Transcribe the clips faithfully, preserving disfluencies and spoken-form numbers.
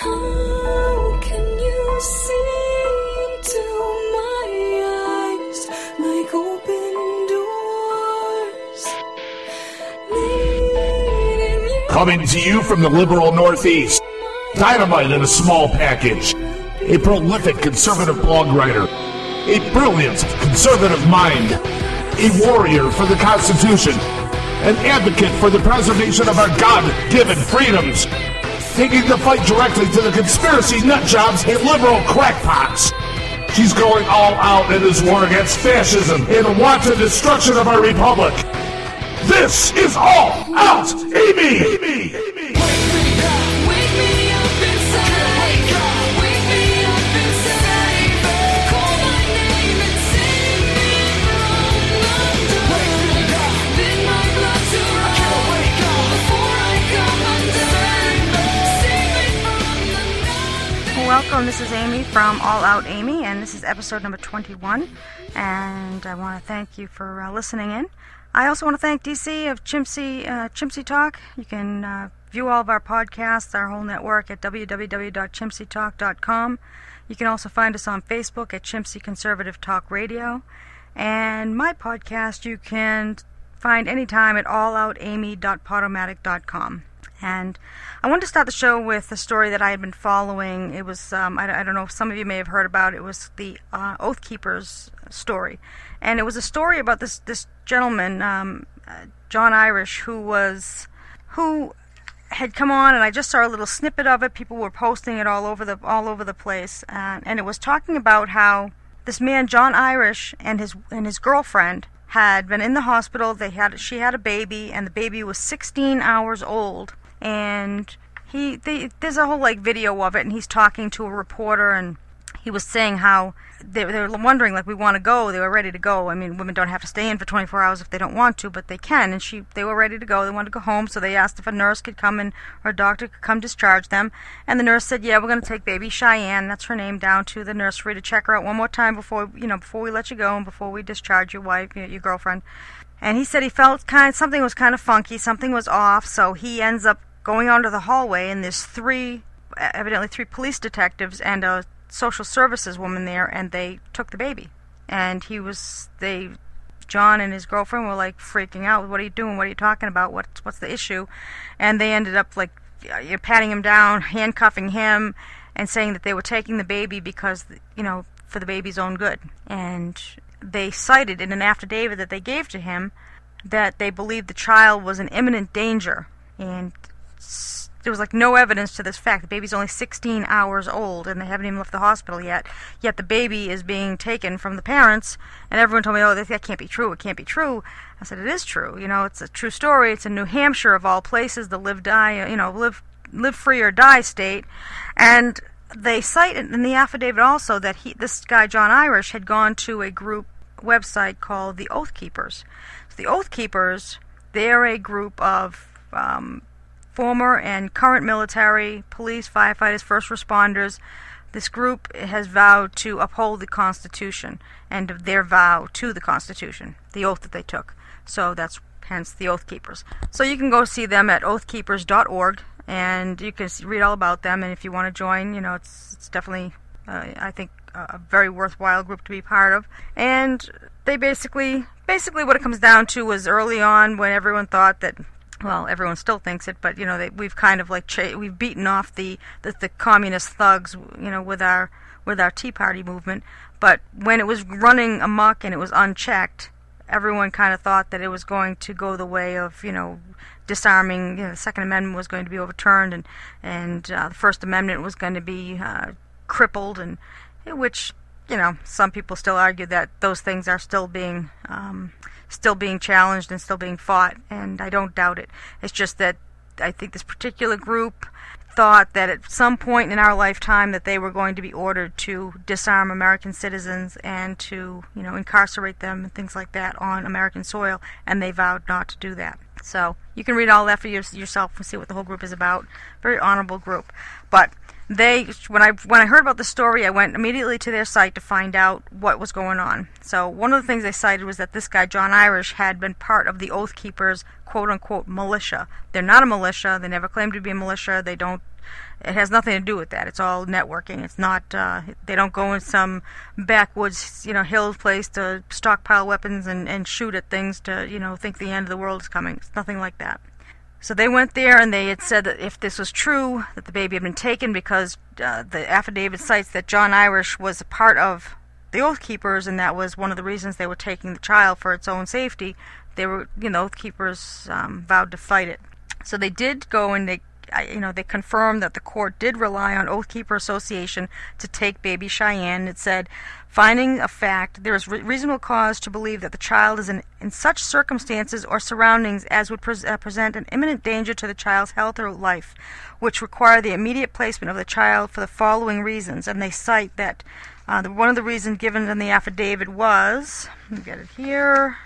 How can you see into my eyes like open doors? Leading you Coming to you from the liberal Northeast, dynamite in a small package, a prolific conservative blog writer, a brilliant conservative mind, a warrior for the Constitution, an advocate for the preservation of our God-given freedoms, taking the fight directly to the conspiracy nutjobs and liberal crackpots. She's going all out in this war against fascism and the wanton destruction of our republic. This is All Out Amy! Amy! Amy! Welcome, this is Amy from All Out Amy, and this is episode number twenty-one, and I want to thank you for uh, listening in. I also want to thank D C of Chimsy, uh, Chimsy Talk. You can uh, view all of our podcasts, our whole network, at w w w dot chimsy talk dot com. You can also find us on Facebook at Chimsy Conservative Talk Radio, and my podcast you can find anytime at all out amy dot podomatic dot com. And I wanted to start the show with a story that I had been following. It was, um, I, I don't know if some of you may have heard about it. It was the uh, Oath Keepers story. And it was a story about this, this gentleman, um, uh, John Irish, who was, who had come on, and I just saw a little snippet of it. People were posting it all over the, all over the place. Uh, and it was talking about how this man, John Irish, and his, and his girlfriend had been in the hospital. They had, she had a baby, and the baby was sixteen hours old. And he, they, there's a whole like video of it, and he's talking to a reporter, and he was saying how they, they were wondering, like, we want to go. They were ready to go. I mean, women don't have to stay in for twenty-four hours if they don't want to, but they can. And she, they were ready to go. They wanted to go home, so they asked if a nurse could come in or a doctor could come discharge them. And the nurse said, "Yeah, we're going to take baby Cheyenne," that's her name, down to the nursery to check her out one more time before, you know, before we let you go and before we discharge your wife, your, your girlfriend. And he said he felt kind, something was kind of funky, something was off, so he ends up going onto the hallway, and there's three, evidently three police detectives and a social services woman there, and they took the baby. And he was, they, John and his girlfriend were like freaking out. "What are you doing? What are you talking about? What, what's the issue?" And they ended up like, you know, patting him down, handcuffing him, and saying that they were taking the baby because, you know, for the baby's own good. And they cited in an affidavit that they gave to him that they believed the child was in imminent danger. And there was like no evidence to this fact. The baby's only sixteen hours old, and they haven't even left the hospital yet. Yet the baby is being taken from the parents, and everyone told me, "Oh, that, that can't be true. It can't be true." I said, "It is true. You know, it's a true story. It's in New Hampshire of all places, the live die, you know, live live free or die state." And they cite in the affidavit also that he, this guy John Irish, had gone to a group website called the Oath Keepers. So the Oath Keepers, they're a group of um, former and current military, police, firefighters, first responders. This group has vowed to uphold the Constitution and their vow to the Constitution, the oath that they took. So that's hence the Oath Keepers. So you can go see them at oath keepers dot org, and you can read all about them. And if you want to join, you know, it's, it's definitely, uh, I think, a very worthwhile group to be part of. And they basically, basically what it comes down to was early on when everyone thought that, well, everyone still thinks it, but, you know, they, we've kind of like, cha- we've beaten off the, the, the communist thugs, you know, with our, with our Tea Party movement. But when it was running amok and it was unchecked, everyone kind of thought that it was going to go the way of, you know, disarming, you know, the Second Amendment was going to be overturned, and, and uh, the First Amendment was going to be uh, crippled, and which, you know, some people still argue that those things are still being um, still being challenged and still being fought, and I don't doubt it. It's just that I think this particular group thought that at some point in our lifetime that they were going to be ordered to disarm American citizens and to, you know, incarcerate them and things like that on American soil, and they vowed not to do that. So you can read all that for your, yourself and see what the whole group is about. Very honorable group. But they, when I when I heard about the story, I went immediately to their site to find out what was going on. So one of the things they cited was that this guy, John Irish, had been part of the Oath Keepers, quote-unquote, militia. They're not a militia. They never claimed to be a militia. They don't It has nothing to do with that. It's all networking. It's not, uh, they don't go in some backwoods, you know, hill place to stockpile weapons and, and shoot at things to, you know, think the end of the world is coming. It's nothing like that. So they went there, and they had said that if this was true, that the baby had been taken because uh, the affidavit cites that John Irish was a part of the Oath Keepers, and that was one of the reasons they were taking the child for its own safety. They were, you know, Oath Keepers um, vowed to fight it. So they did go and they, you know, they confirmed that the court did rely on Oath Keeper Association to take baby Cheyenne. It said, finding a fact, there is re- reasonable cause to believe that the child is in, in such circumstances or surroundings as would pre- uh, present an imminent danger to the child's health or life, which require the immediate placement of the child for the following reasons. And they cite that uh, the, one of the reasons given in the affidavit was, let me get it here.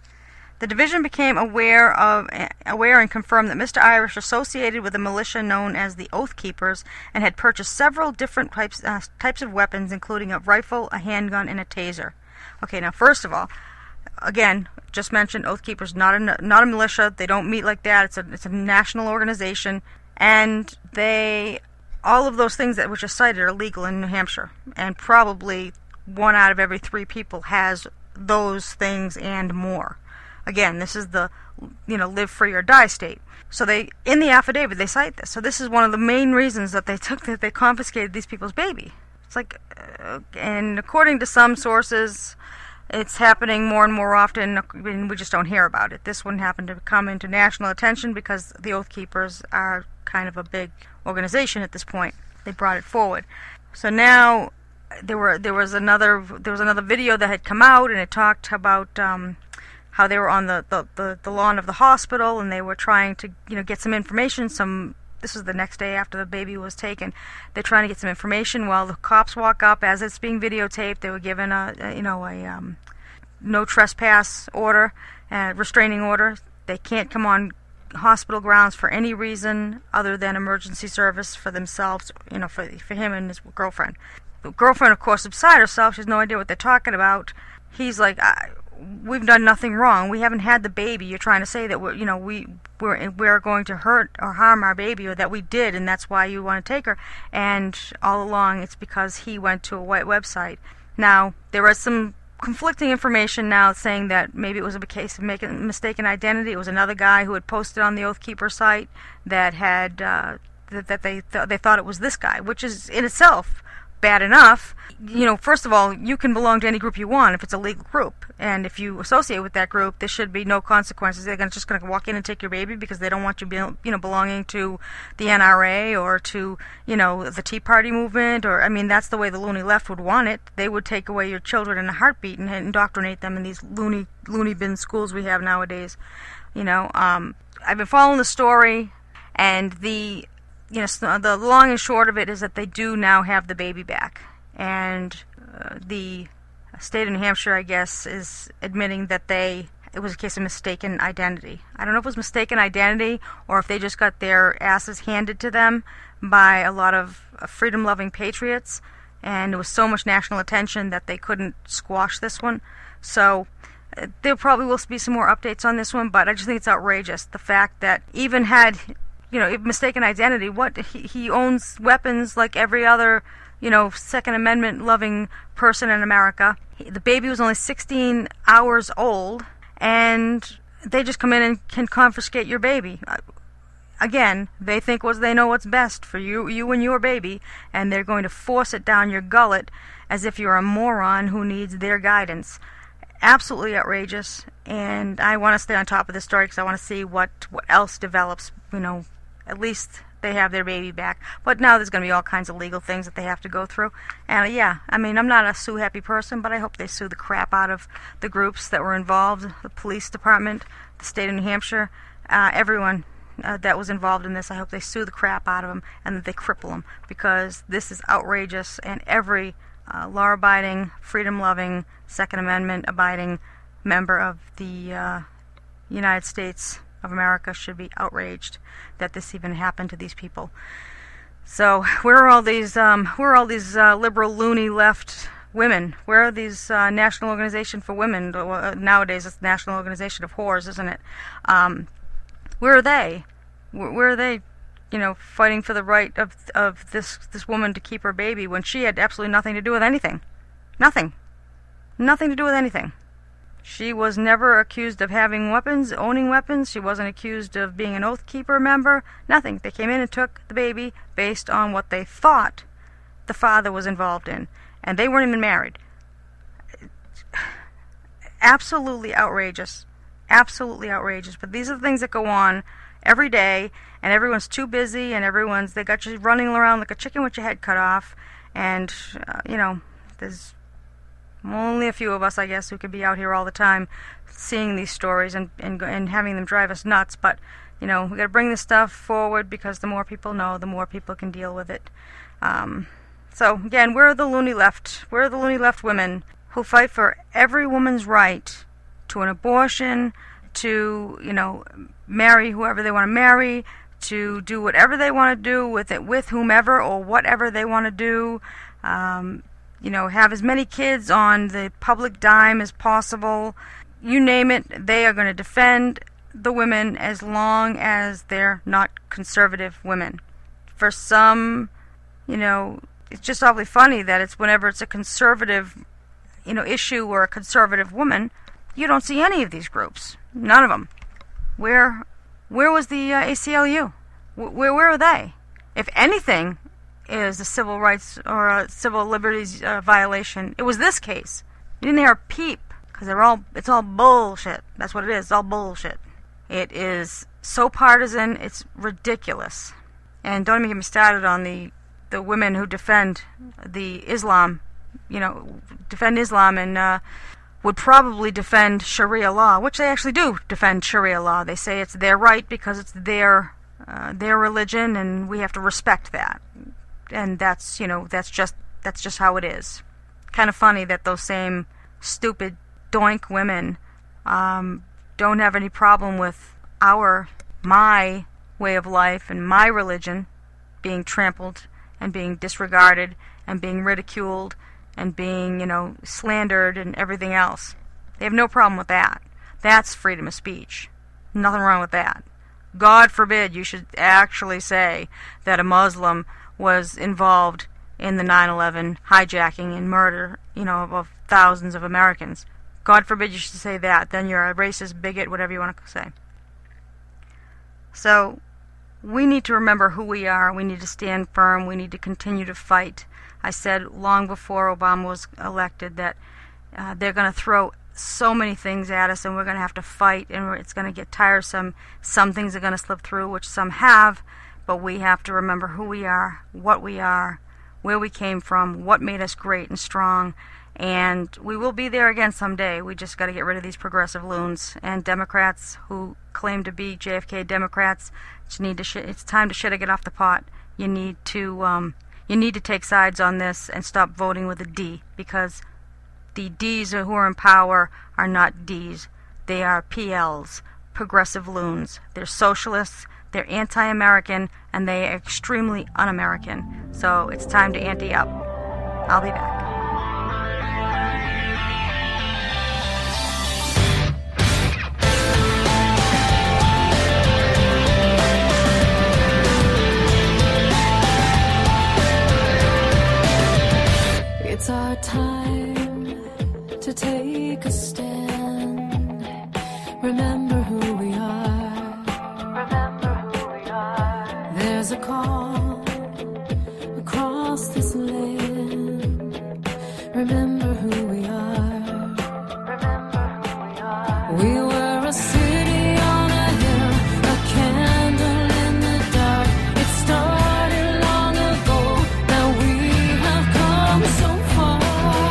The division became aware of aware and confirmed that Mister Irish associated with a militia known as the Oath Keepers and had purchased several different types uh, types of weapons, including a rifle, a handgun, and a taser. Okay, now first of all, again, just mentioned Oath Keepers, not a not a militia. They don't meet like that. It's a it's a national organization, and they all of those things that which are cited are legal in New Hampshire, and probably one out of every three people has those things and more. Again, this is the, you know, live free or die state. So they, in the affidavit, they cite this. So this is one of the main reasons that they took, that they confiscated these people's baby. It's like, uh, and according to some sources, it's happening more and more often, and we just don't hear about it. This one happened to come into national attention because the Oath Keepers are kind of a big organization at this point. They brought it forward. So now there were there was another there was another video that had come out, and it talked about um, how they were on the, the, the, the lawn of the hospital, and they were trying to, you know, get some information. Some this was the next day after the baby was taken. They're trying to get some information. While the cops walk up, as it's being videotaped, they were given a, a you know a um, no trespass order, a restraining order. They can't come on hospital grounds for any reason other than emergency service for themselves, you know, for for him and his girlfriend. The girlfriend, of course, beside herself. She has no idea what they're talking about. He's like, I, we've done nothing wrong. We haven't had the baby. You're trying to say that we're, you know, we we're we're going to hurt or harm our baby, or that we did, and that's why you want to take her. And all along, it's because he went to a white website. Now, there was some conflicting information now saying that maybe it was a case of making mistaken identity. It was another guy who had posted on the Oath Keeper site that had uh, that, that they th- they thought it was this guy, which is in itself bad enough. You know, first of all, you can belong to any group you want if it's a legal group, and if you associate with that group, there should be no consequences. They're gonna, just going to walk in and take your baby because they don't want you, be, you know, belonging to the N R A or to, you know, the Tea Party movement. Or I mean, that's the way the loony left would want it. They would take away your children in a heartbeat and indoctrinate them in these loony loony bin schools we have nowadays. You know, um, I've been following the story, and the you know, the long and short of it is that they do now have the baby back. And uh, the state of New Hampshire, I guess, is admitting that they, it was a case of mistaken identity. I don't know if it was mistaken identity or if they just got their asses handed to them by a lot of uh, freedom-loving patriots. And there was so much national attention that they couldn't squash this one. So uh, there probably will be some more updates on this one, but I just think it's outrageous. The fact that even had... You know, mistaken identity. What he, he owns weapons like every other, you know, Second Amendment loving person in America. He, the baby was only sixteen hours old, and they just come in and can confiscate your baby. Again, they think was they know what's best for you, you and your baby, and they're going to force it down your gullet as if you're a moron who needs their guidance. Absolutely outrageous, and I want to stay on top of this story because I want to see what what else develops. You know. At least they have their baby back. But now there's going to be all kinds of legal things that they have to go through. And uh, yeah, I mean, I'm not a sue-happy person, but I hope they sue the crap out of the groups that were involved, the police department, the state of New Hampshire, uh, everyone uh, that was involved in this. I hope they sue the crap out of them and that they cripple them, because this is outrageous, and every uh, law-abiding, freedom-loving, Second Amendment-abiding member of the uh, United States of America should be outraged that this even happened to these people. So where are all these um, where are all these uh, liberal loony left women? Where are these uh, National Organization for Women? Uh, nowadays it's National Organization of Whores, isn't it? Um, where are they? Where, where are they you know, fighting for the right of of this this woman to keep her baby when she had absolutely nothing to do with anything. Nothing. Nothing to do with anything. She was never accused of having weapons, owning weapons. She wasn't accused of being an Oath Keeper member. Nothing. They came in and took the baby based on what they thought the father was involved in. And they weren't even married. Absolutely outrageous. Absolutely outrageous. But these are the things that go on every day, and everyone's too busy, and everyone's, they got you running around like a chicken with your head cut off. And, uh, you know, there's only a few of us, I guess, who could be out here all the time seeing these stories and, and, and having them drive us nuts. But, you know, we got to bring this stuff forward because the more people know, the more people can deal with it. Um, so, again, we're the loony left. We're the loony left women who fight for every woman's right to an abortion, to, you know, marry whoever they want to marry, to do whatever they want to do with it, with whomever or whatever they want to do. Um... You know, have as many kids on the public dime as possible. You name it, they are going to defend the women as long as they're not conservative women. For some, you know, it's just awfully funny that it's whenever it's a conservative, you know, issue or a conservative woman, you don't see any of these groups. None of them. Where, where was the uh, A C L U? Where, where are they? If anything is a civil rights or a civil liberties uh, violation, it was this case. You didn't hear a peep, because they're all, it's all bullshit. That's what it is, it's all bullshit. It is so partisan, it's ridiculous. And don't even get me started on the, the women who defend the Islam, you know, defend Islam and uh, would probably defend Sharia law, which they actually do defend Sharia law. They say it's their right because it's their, uh, their religion, and we have to respect that. And that's, you know, that's just that's just how it is. Kind of funny that those same stupid doink women um, don't have any problem with our, my way of life and my religion being trampled and being disregarded and being ridiculed and being, you know, slandered and everything else. They have no problem with that. That's freedom of speech. Nothing wrong with that. God forbid you should actually say that a Muslim was involved in the nine eleven hijacking and murder, you know, of, of thousands of Americans. God forbid you should say that. Then you're a racist, bigot, whatever you want to say. So, we need to remember who we are. We need to stand firm. We need to continue to fight. I said long before Obama was elected that uh, they're going to throw so many things at us, and we're going to have to fight, and it's going to get tiresome. Some things are going to slip through, which some have. But we have to remember who we are, what we are, where we came from, what made us great and strong, and we will be there again someday. We just got to get rid of these progressive loons and Democrats who claim to be J F K Democrats. Just need to sh- it's time to shit or get off the pot. You need to um, you need to take sides on this and stop voting with a D, because the D's who are in power are not D's. They are P Ls, progressive loons. They're socialists. They're anti-American, and they are extremely un-American. So it's time to ante up. I'll be back. It's our time to take a stand. Remember who we are. There's a call across this land. Remember who we are. Remember who we are. We were a city on a hill, a candle in the dark. It started long ago. Now we have come so far.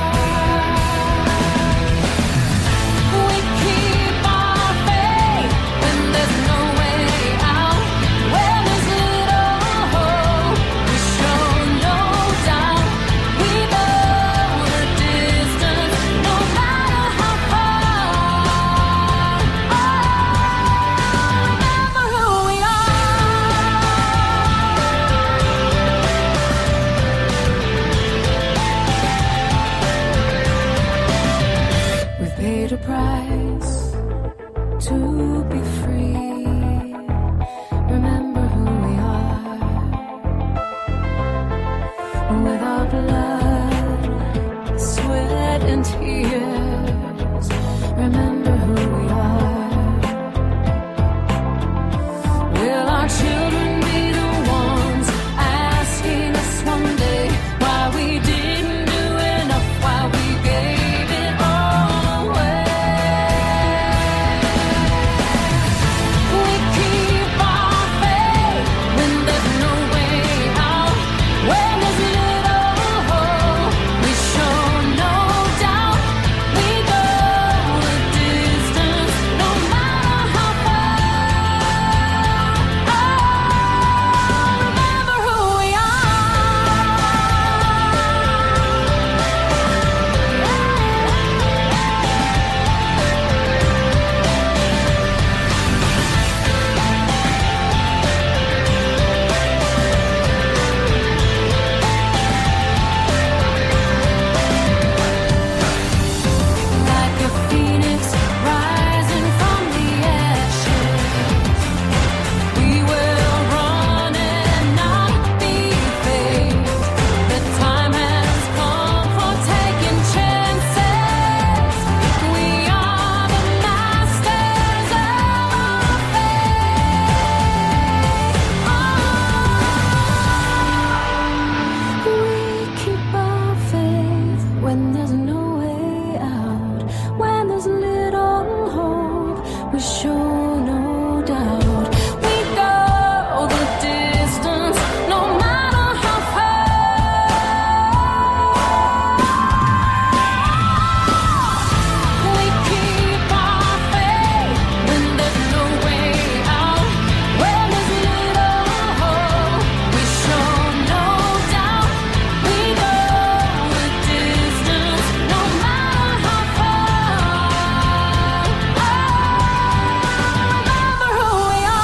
We keep our faith when there's no way out. Where there's little hope, we show no doubt. We go the distance, no matter how far. Oh, remember who we are. We've paid a price to be free. Remember who we are. who we are. Will our children be the ones asking us one day why we didn't do enough, why we gave it all away? We keep our faith when there's no way out, when there's little hope. We show no doubt. We go the distance, no matter how far. Oh, remember who we like a phoenix rising from the ashes. We will run and not be fazed. The time has come for taking chances. We are the masters of our fate. We keep our faith when there's no way out, when there's little hope. We show no doubt. We go the distance, no matter how far. We keep our faith when there's no way out, when there's little hope. We show no doubt. We go the distance, no matter how far. Oh, remember who we are.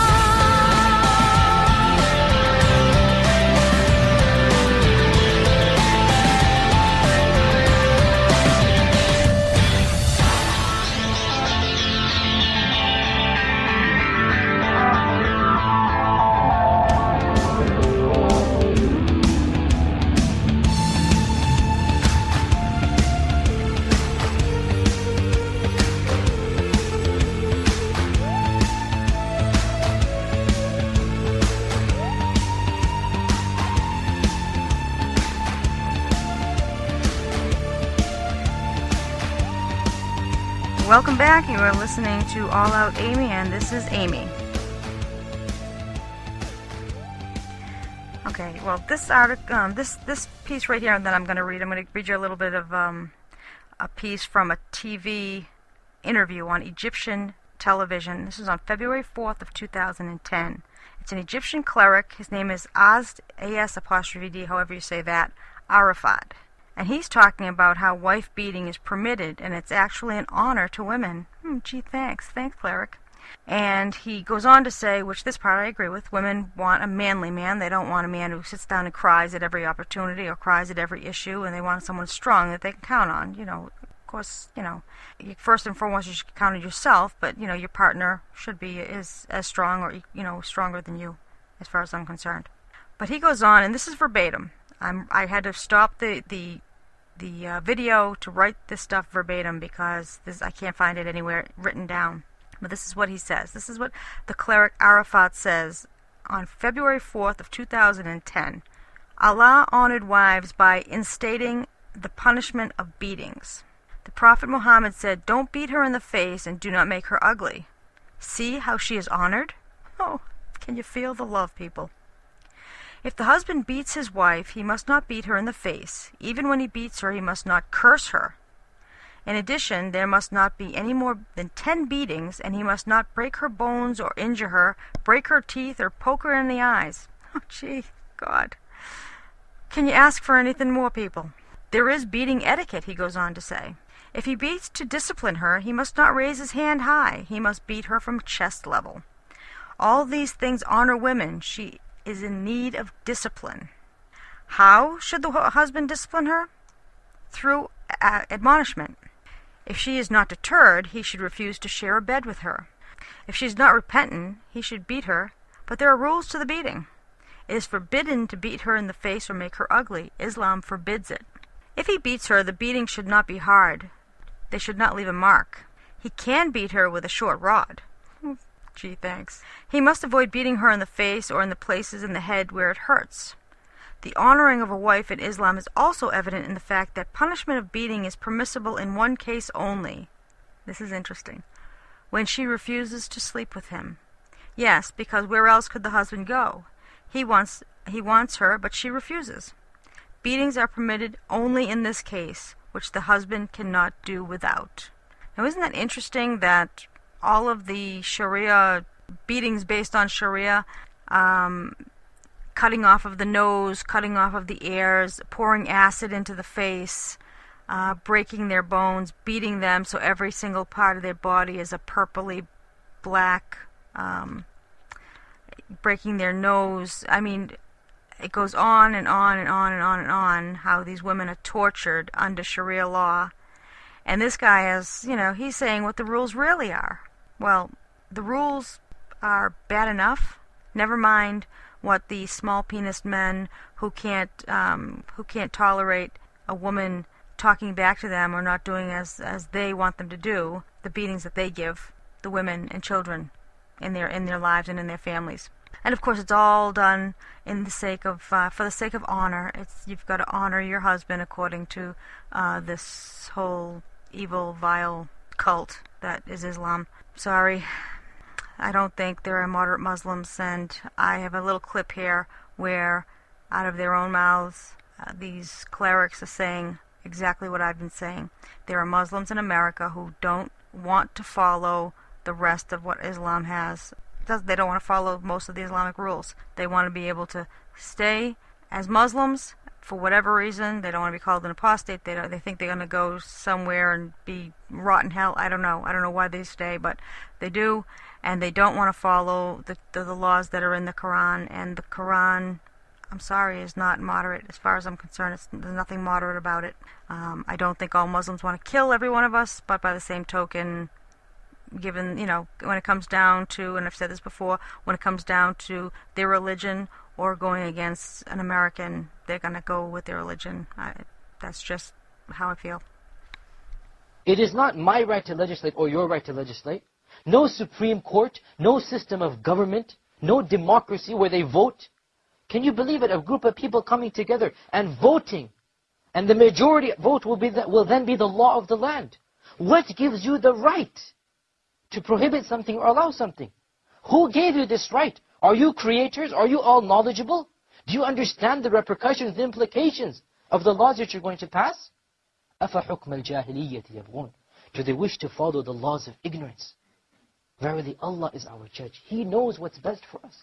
Welcome back. You are listening to All Out Amy, and this is Amy. Okay, well, this article, um, this this piece right here that I'm going to read, I'm going to read you a little bit of um, a piece from a T V interview on Egyptian television. This is on February fourth of two thousand ten. It's an Egyptian cleric. His name is Asd, A S apostrophe D, however you say that, Arafat. And he's talking about how wife beating is permitted, and it's actually an honor to women. Hmm, gee, thanks. Thanks, cleric. And he goes on to say, which this part I agree with, women want a manly man. They don't want a man who sits down and cries at every opportunity or cries at every issue, and they want someone strong that they can count on. You know, of course, you know, you, first and foremost, you should count on yourself, but, you know, your partner should be as, as strong or, you know, stronger than you, as far as I'm concerned. But he goes on, and this is verbatim. I'm, I had to stop the the the uh, video to write this stuff verbatim because this, I can't find it anywhere written down. But this is what he says. This is what the cleric Arafat says on February fourth of two thousand ten. Allah honored wives by instating the punishment of beatings. The Prophet Muhammad said, "Don't beat her in the face and do not make her ugly. See how she is honored?" Oh, can you feel the love, people? If the husband beats his wife, he must not beat her in the face. Even when he beats her, he must not curse her. In addition, there must not be any more than ten beatings, and he must not break her bones or injure her, break her teeth, or poke her in the eyes. Oh, gee, God. Can you ask for anything more, people? There is beating etiquette, he goes on to say. If he beats to discipline her, he must not raise his hand high. He must beat her from chest level. All these things honor women. She is in need of discipline. How should the husband discipline her? Through uh, admonishment. If she is not deterred, he should refuse to share a bed with her. If she is not repentant, he should beat her, but there are rules to the beating. It is forbidden to beat her in the face or make her ugly. Islam forbids it. If he beats her, the beating should not be hard. They should not leave a mark. He can beat her with a short rod. Gee, thanks. He must avoid beating her in the face or in the places in the head where it hurts. The honoring of a wife in Islam is also evident in the fact that punishment of beating is permissible in one case only. This is interesting. When she refuses to sleep with him. Yes, because where else could the husband go? He wants, he wants her, but she refuses. Beatings are permitted only in this case, which the husband cannot do without. Now, isn't that interesting that all of the Sharia beatings based on Sharia, um, cutting off of the nose, cutting off of the ears, pouring acid into the face, uh, breaking their bones, beating them so every single part of their body is a purpley black, um, breaking their nose. I mean, it goes on and on and on and on and on how these women are tortured under Sharia law. And this guy is, you know, he's saying what the rules really are. Well, the rules are bad enough. Never mind what the small-penised men who can't um, who can't tolerate a woman talking back to them or not doing as as they want them to do, the beatings that they give the women and children in their in their lives and in their families. And of course, it's all done in the sake of uh, for the sake of honor. It's you've got to honor your husband according to uh, this whole evil, vile cult that is Islam. Sorry. I don't think there are moderate Muslims, and I have a little clip here where, out of their own mouths, uh, these clerics are saying exactly what I've been saying. There are Muslims in America who don't want to follow the rest of what Islam has. They don't want to follow most of the Islamic rules. They want to be able to stay as Muslims for whatever reason. They don't want to be called an apostate. They don't, they think they're going to go somewhere and be rot in hell. I don't know. I don't know why they stay, but they do. And they don't want to follow the, the, the laws that are in the Quran. And the Quran, I'm sorry, is not moderate as far as I'm concerned. It's, there's nothing moderate about it. Um, I don't think all Muslims want to kill every one of us, but by the same token, given, you know, when it comes down to, and I've said this before, when it comes down to their religion or going against an American, they're going to go with their religion. I, that's just how I feel. It is not my right to legislate or your right to legislate. No Supreme Court, no system of government, no democracy where they vote. Can you believe it? A group of people coming together and voting. And the majority vote will, be the, will then be the law of the land. What gives you the right to prohibit something or allow something? Who gave you this right? Are you creators? Are you all knowledgeable? Do you understand the repercussions, the implications of the laws that you're going to pass? أَفَحُكْمَ الْجَاهِلِيَّةِ يَبْغُونَ. Do they wish to follow the laws of ignorance? Verily, Allah is our judge. He knows what's best for us.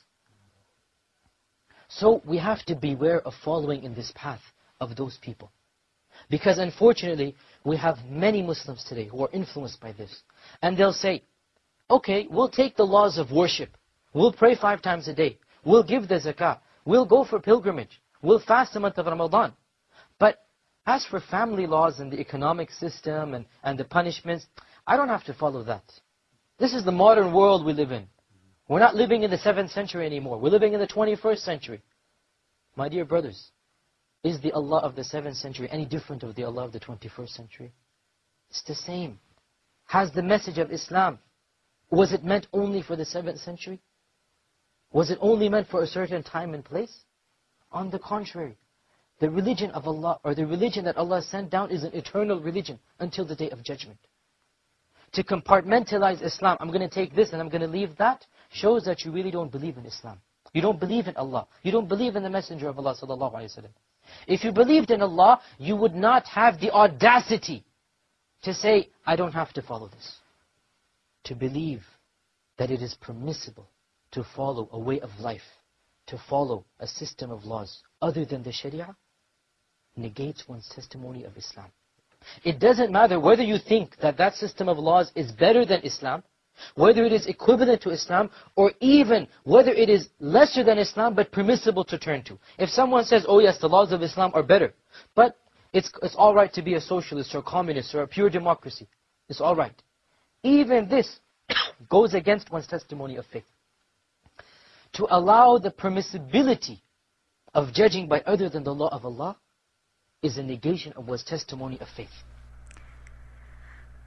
So we have to beware of following in this path of those people. Because unfortunately, we have many Muslims today who are influenced by this. And they'll say, okay, we'll take the laws of worship. We'll pray five times a day. We'll give the zakah. We'll go for pilgrimage. We'll fast the month of Ramadan. But as for family laws and the economic system and, and the punishments, I don't have to follow that. This is the modern world we live in. We're not living in the seventh century anymore. We're living in the twenty-first century. My dear brothers, is the Allah of the seventh century any different of the Allah of the twenty-first century? It's the same. Has the message of Islam, was it meant only for the seventh century? Was it only meant for a certain time and place? On the contrary, the religion of Allah, or the religion that Allah sent down, is an eternal religion until the day of judgment. To compartmentalize Islam, I'm going to take this and I'm going to leave that, shows that you really don't believe in Islam. You don't believe in Allah. You don't believe in the Messenger of Allah sallallahu alaihi wasallam. If you believed in Allah, you would not have the audacity to say, I don't have to follow this. To believe that it is permissible to follow a way of life, to follow a system of laws other than the Sharia, negates one's testimony of Islam. It doesn't matter whether you think that that system of laws is better than Islam, whether it is equivalent to Islam, or even whether it is lesser than Islam but permissible to turn to. If someone says, oh yes, the laws of Islam are better, but it's, it's all right to be a socialist or a communist or a pure democracy. It's all right. Even this goes against one's testimony of faith. To allow the permissibility of judging by other than the law of Allah is a negation of one's testimony of faith.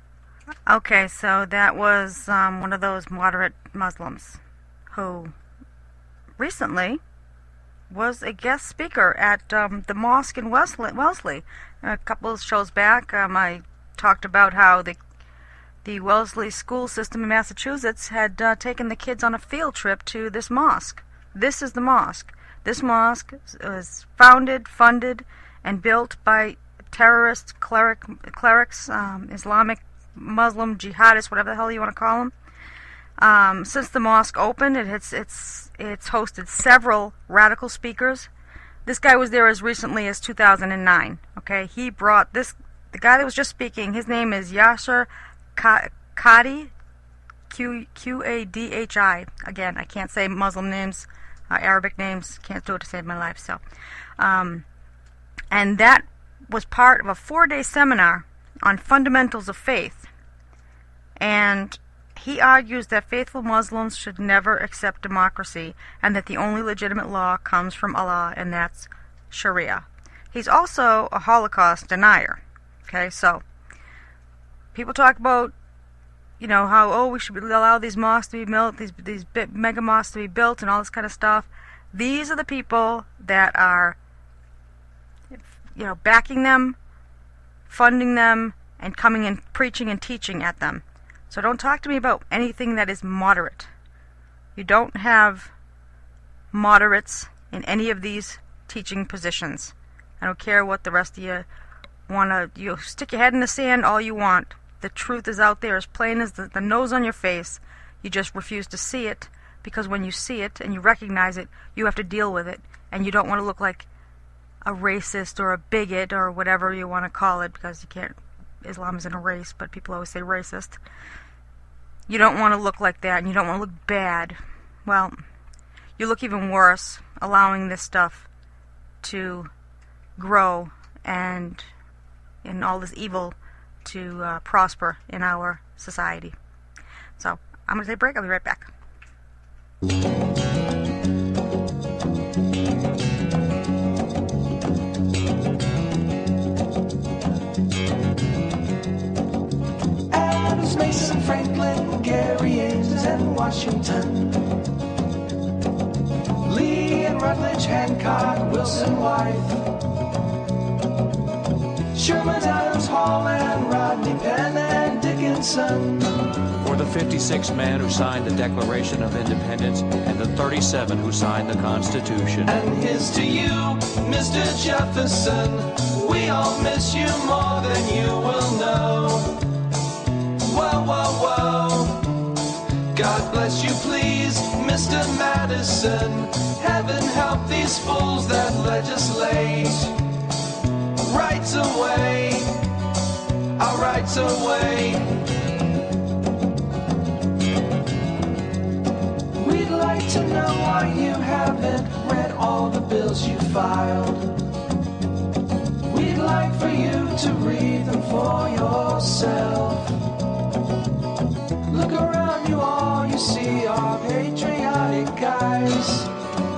Okay, so that was um, one of those moderate Muslims who recently was a guest speaker at um, the mosque in Wellesley. Wellesley. A couple of shows back, um, I talked about how the the Wellesley school system in Massachusetts had uh, taken the kids on a field trip to this mosque. This is the mosque. This mosque was founded, funded, and built by terrorists, cleric, clerics, um, Islamic, Muslim, jihadists, whatever the hell you want to call them. Um, since the mosque opened, it, it's it's it's hosted several radical speakers. This guy was there as recently as two thousand nine. Okay, he brought this. The guy that was just speaking, his name is Yasser Qadhi, Q Q A D H I. Again, I can't say Muslim names, uh, Arabic names. Can't do it to save my life. So, um, and that was part of a four-day seminar on fundamentals of faith, and he argues that faithful Muslims should never accept democracy and that the only legitimate law comes from Allah, and that's Sharia. He's also a Holocaust denier. Okay, so people talk about, you know, how, oh, we should allow these mosques to be built, these, these mega mosques to be built and all this kind of stuff. These are the people that are, you know, backing them, funding them, and coming and preaching and teaching at them. So don't talk to me about anything that is moderate. You don't have moderates in any of these teaching positions. I don't care what the rest of you want to... You stick your head in the sand all you want. The truth is out there as plain as the, the nose on your face. You just refuse to see it, because when you see it and you recognize it, you have to deal with it. And you don't want to look like a racist or a bigot or whatever you want to call it, because you can't... Islam isn't a race, but people always say racist. You don't want to look like that, and you don't want to look bad. Well, you look even worse allowing this stuff to grow and and all this evil to uh, prosper in our society. So, I'm going to take a break. I'll be right back. Adams, Mason, Franklin, Gary, Ames, and Washington, Lee and Rutledge, Hancock, Wilson, Wythe, Sherman, Adams, Hall, and Rodney, Penn, and Dickinson. For the fifty-six men who signed the Declaration of Independence and the thirty-seven who signed the Constitution. And here's to you, Mister Jefferson. We all miss you more than you will know. Whoa, whoa, whoa. God bless you, please, Mister Madison. Heaven help these fools that legislate. Rights away, our rights away. We'd like to know why you haven't read all the bills you filed. We'd like for you to read them for yourself. Look around you, all you see are patriotic guys.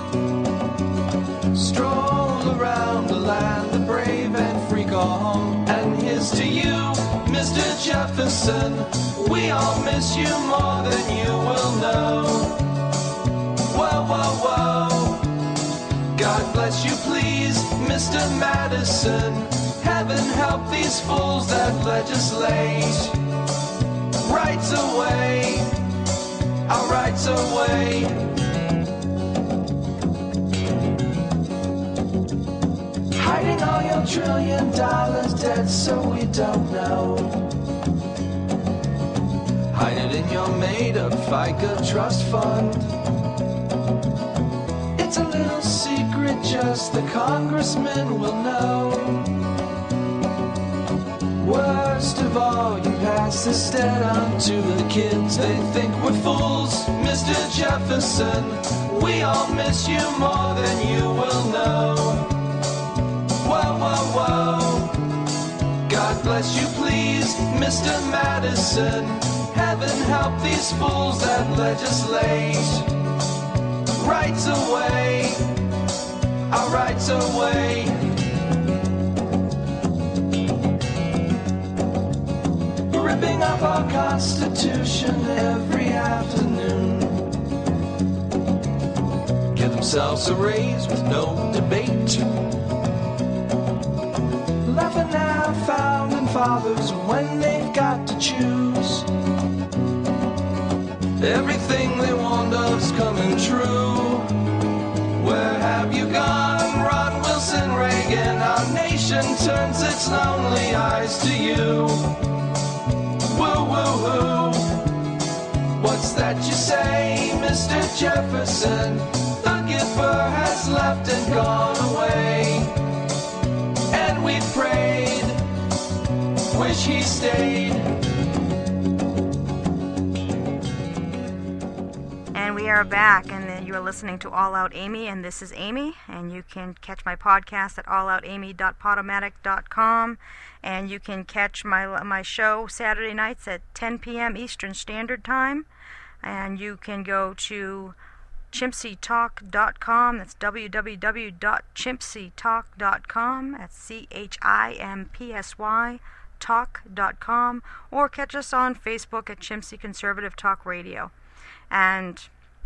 Stroll around the land, the brave and free go home. And here's to you, Mister Jefferson. We all miss you more than you will know. Whoa, whoa, whoa. God bless you, please, Mister Madison. Heaven help these fools that legislate. Rights away, our rights away. Hiding all your trillion dollars dead so we don't know. Hide it in your made-up FICA trust fund. It's a little secret just the congressmen will know. Worst of all, you pass this debt on to the kids. They think we're fools, Mister Jefferson. We all miss you more than you will know. Whoa, whoa, whoa. God bless you, please, Mister Madison. Heaven help these fools that legislate. Rights away, our rights away. ripping up our Constitution every afternoon. Give themselves a raise with no debate. Laughing at founding fathers when they've got to choose. Everything they warned of's coming true. Where have you gone, Ron Wilson Reagan? Our nation turns its lonely eyes to you. Woo woo woo. What's that you say, Mister Jefferson? The Gipper has left and gone away. And we prayed, wish he stayed. And we are back, and you are listening to All Out Amy, and this is Amy, and you can catch my podcast at all out amy dot podomatic dot com, and you can catch my my show Saturday nights at ten p.m. Eastern Standard Time, and you can go to chimpsey talk dot com. That's w w w dot chimpsey talk dot com. That's C H I M P S Y talk dot com, or catch us on Facebook at Chimpsey Conservative Talk Radio. And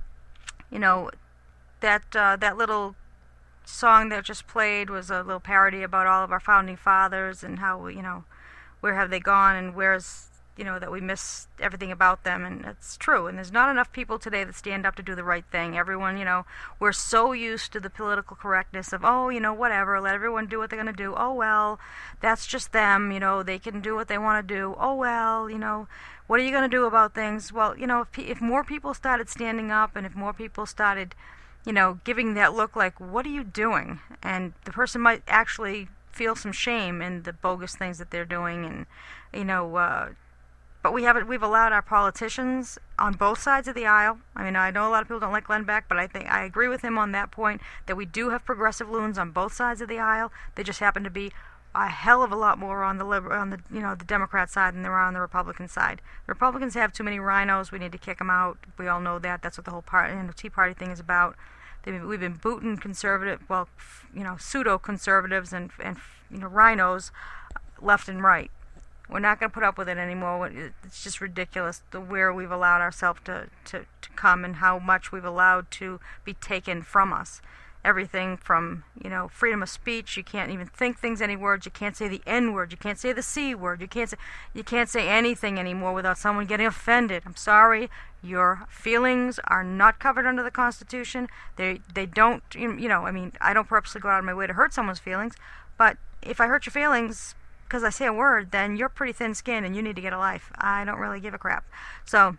you know, that uh, that little song that just played was a little parody about all of our founding fathers and how, you know, where have they gone and where's, you know, that we miss everything about them. And it's true. And there's not enough people today that stand up to do the right thing. Everyone, you know, we're so used to the political correctness of, oh, you know, whatever, let everyone do what they're going to do. Oh, well, that's just them, you know, they can do what they want to do. Oh, well, you know, what are you going to do about things? Well, you know, if, if more people started standing up and if more people started, you know, giving that look like, what are you doing? And the person might actually feel some shame in the bogus things that they're doing. And, you know, uh, but we haven't, we've allowed our politicians on both sides of the aisle. I mean, I know a lot of people don't like Glenn Beck, but I think I agree with him on that point, that we do have progressive loons on both sides of the aisle. They just happen to be a hell of a lot more on the liber- on the you know the Democrat side than there are on the Republican side. The Republicans have too many rhinos. We need to kick them out. We all know that. That's what the whole part, you know, Tea Party thing is about. They've, we've been booting conservative, well, f- you know, pseudo conservatives and and you know rhinos left and right. We're not going to put up with it anymore. It's just ridiculous the where we've allowed ourselves to, to, to come and how much we've allowed to be taken from us. Everything from, you know, freedom of speech. You can't even think things any words. You can't say the N word. You can't say the C word. You can't say you can't say anything anymore without someone getting offended. I'm sorry, your feelings are not covered under the Constitution. They they don't. You know, I mean, I don't purposely go out of my way to hurt someone's feelings, but if I hurt your feelings because I say a word, then you're pretty thin-skinned and you need to get a life. I don't really give a crap. So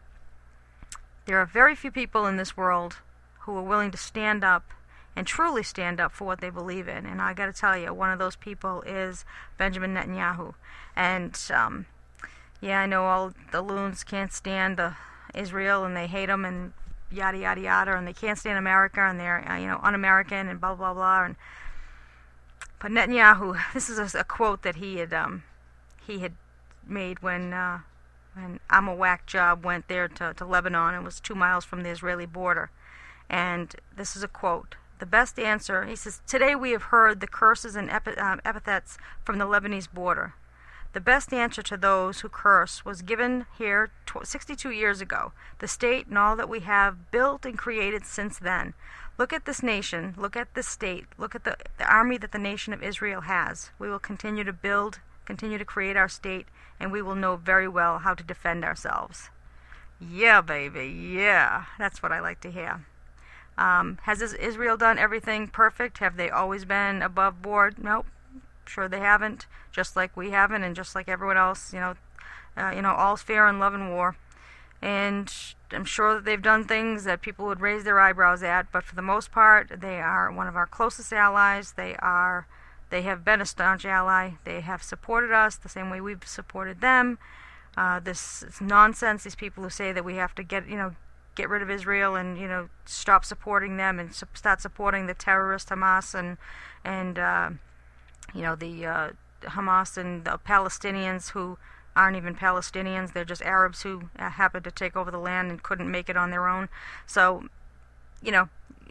there are very few people in this world who are willing to stand up and truly stand up for what they believe in. And I got to tell you, one of those people is Benjamin Netanyahu. And um, yeah, I know all the loons can't stand the Israel and they hate them and yada yada yada, and they can't stand America and they're uh, you know un-American and blah blah blah. And but Netanyahu, this is a, a quote that he had um, he had made when uh, when Amawak Job went there to, to Lebanon. It was two miles from the Israeli border, and this is a quote. The best answer, he says, today we have heard the curses and epi- um, epithets from the Lebanese border. The best answer to those who curse was given here tw- sixty-two years ago. The state and all that we have built and created since then. Look at this nation. Look at this state. Look at the, the army that the nation of Israel has. We will continue to build, continue to create our state, and we will know very well how to defend ourselves. Yeah, baby, yeah. That's what I like to hear. Um, has Israel done everything perfect? Have they always been above board? Nope. Sure they haven't. Just like we haven't, and just like everyone else, you know, uh, you know, all's fair in love and war. And I'm sure that they've done things that people would raise their eyebrows at, but for the most part, they are one of our closest allies. They are, they have been a staunch ally. They have supported us the same way we've supported them. Uh, this, this nonsense. These people who say that we have to get, you know. get rid of Israel and, you know, stop supporting them and su- start supporting the terrorist Hamas and, and uh, you know, the uh, Hamas and the Palestinians who aren't even Palestinians. They're just Arabs who uh, happened to take over the land and couldn't make it on their own. So, you know,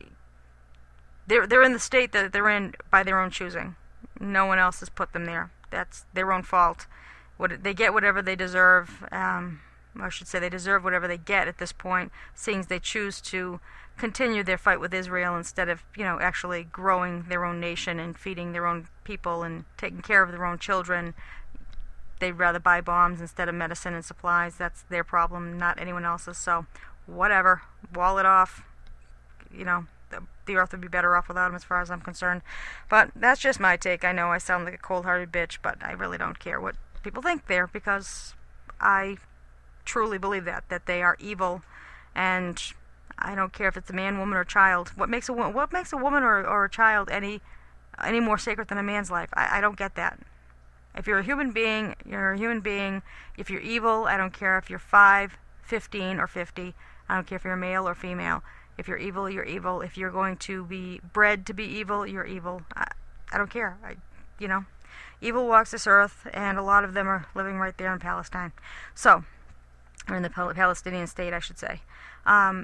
they're, they're in the state that they're in by their own choosing. No one else has put them there. That's their own fault. what they get whatever they deserve. Um, I should say they deserve whatever they get at this point, seeing as they choose to continue their fight with Israel instead of, you know, actually growing their own nation and feeding their own people and taking care of their own children. They'd rather buy bombs instead of medicine and supplies. That's their problem, not anyone else's. So, whatever. Wall it off. You know, the, the earth would be better off without them as far as I'm concerned. But that's just my take. I know I sound like a cold-hearted bitch, but I really don't care what people think there, because I truly believe that, that they are evil, and I don't care if it's a man, woman, or child. What makes a wo- what makes a woman or, or a child any any more sacred than a man's life? I, I don't get that. If you're a human being, you're a human being. If you're evil, I don't care if you're five, fifteen, or fifty. I don't care if you're male or female. If you're evil, you're evil. If you're going to be bred to be evil, you're evil. I, I don't care. I, you know, evil walks this earth, and a lot of them are living right there in Palestine. So, or in the Pal- Palestinian state, I should say. Um,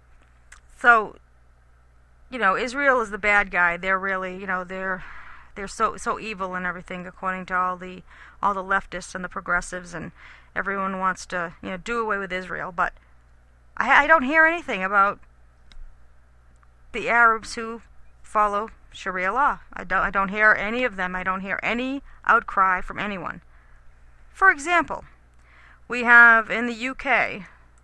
so, you know, Israel is the bad guy. They're really, you know, they're they're so so evil and everything, according to all the all the leftists and the progressives, and everyone wants to, you know, do away with Israel. But I, I don't hear anything about the Arabs who follow Sharia law. I don't I don't hear any of them. I don't hear any outcry from anyone. For example, we have in the U K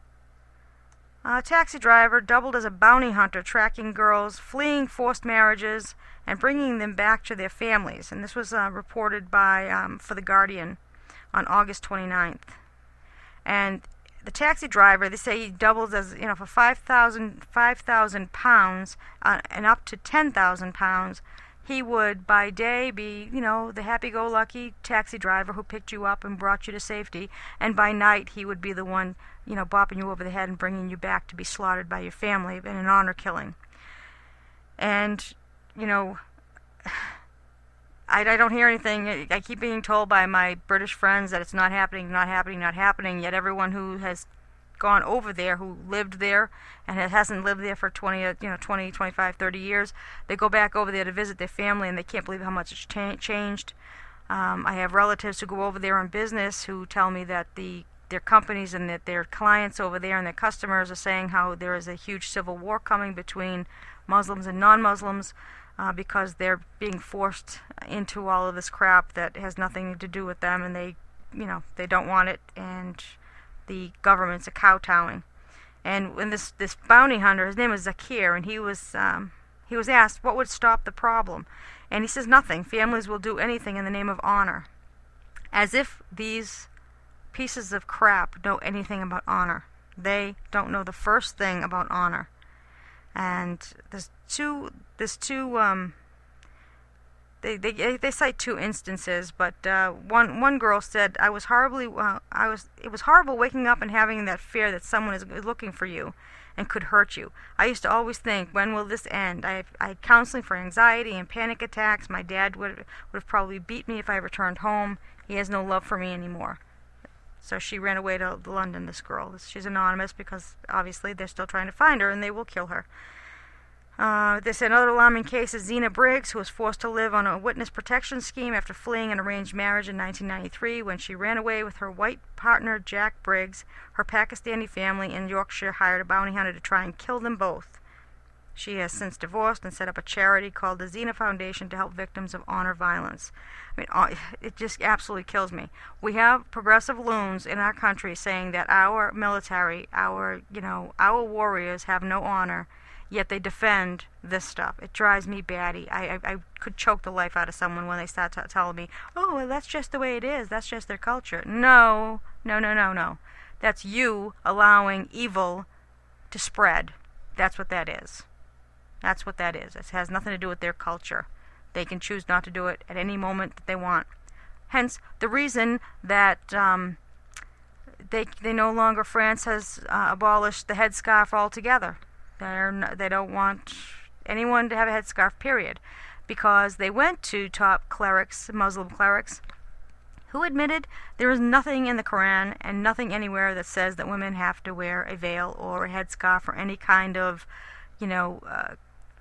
a taxi driver doubled as a bounty hunter, tracking girls fleeing forced marriages and bringing them back to their families. And this was uh, reported by um, for The Guardian on August twenty-ninth. And the taxi driver, they say he doubles as, you know, for five thousand five thousand pounds uh, and up to ten thousand pounds. He would, by day, be, you know, the happy-go-lucky taxi driver who picked you up and brought you to safety. And by night, he would be the one, you know, bopping you over the head and bringing you back to be slaughtered by your family in an honor killing. And, you know, I, I don't hear anything. I keep being told by my British friends that it's not happening, not happening, not happening. Yet everyone who has gone over there, who lived there and hasn't lived there for twenty, you know, twenty, twenty-five, thirty years, they go back over there to visit their family, and they can't believe how much it's cha- changed. Um, I have relatives who go over there on business who tell me that the their companies and that their clients over there and their customers are saying how there is a huge civil war coming between Muslims and non-Muslims uh, because they're being forced into all of this crap that has nothing to do with them, and they, you know, they don't want it, and the government's a kowtowing. And when this this bounty hunter, his name was Zakir, and he was um, he was asked what would stop the problem, and he says nothing. Families will do anything in the name of honor, as if these pieces of crap know anything about honor. They don't know the first thing about honor. And there's two there's two um, They, they they cite two instances, but uh, one one girl said, "I was horribly uh, I was it was horrible waking up and having that fear that someone is looking for you, and could hurt you. I used to always think, when will this end? I I had counseling for anxiety and panic attacks. My dad would would have probably beat me if I returned home. He has no love for me anymore." So she ran away to London. This girl, she's anonymous because obviously they're still trying to find her, and they will kill her. Uh, this another alarming case is Zena Briggs, who was forced to live on a witness protection scheme after fleeing an arranged marriage in nineteen ninety-three. When she ran away with her white partner, Jack Briggs, her Pakistani family in Yorkshire hired a bounty hunter to try and kill them both. She has since divorced and set up a charity called the Zena Foundation to help victims of honor violence. I mean, it just absolutely kills me. We have progressive loons in our country saying that our military, our, you know, our warriors have no honor, yet they defend this stuff. It drives me batty. I, I, I could choke the life out of someone when they start t- telling me, oh, well, that's just the way it is. That's just their culture. No, no, no, no, no. That's you allowing evil to spread. That's what that is. That's what that is. It has nothing to do with their culture. They can choose not to do it at any moment that they want. Hence, the reason that um, they they no longer, France has uh, abolished the headscarf altogether. They're n- they don't want anyone to have a headscarf, period. Because they went to top clerics, Muslim clerics, who admitted there is nothing in the Quran and nothing anywhere that says that women have to wear a veil or a headscarf or any kind of, you know, uh,